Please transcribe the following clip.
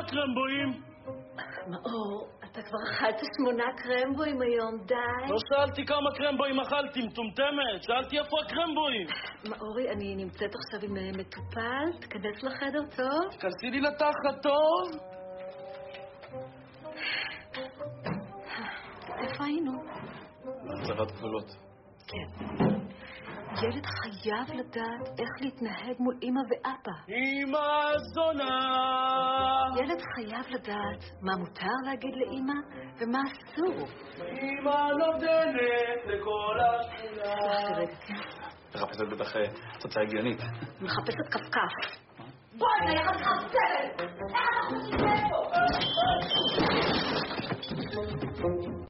הקרמבויים? מאור, אתה כבר אכלת 8 קרמבויים היום, די. לא שאלתי כמה קרמבויים אכלתי, מטומטמת. שאלתי איפה הקרמבויים. מאורי, אני נמצאת עכשיו עם מטופל, תכנס לחדר טוב. תכנסי לי לתחת טוב. איפה היינו? בהצבת גבולות. כן. ילד חייב לדעת איך להתנהג מול אמא ואבא. אמא זונה! ילד חייב לדעת מה מותר להגיד לאמא ומה אסור. אמא נותנת לכל השכונה. סלח לי רגע, כן? מחפשת בטח תוצאה הגיונית. מחפשת כפכף. בואי, אני איך את חפשת? איך אנחנו נמצאים פה?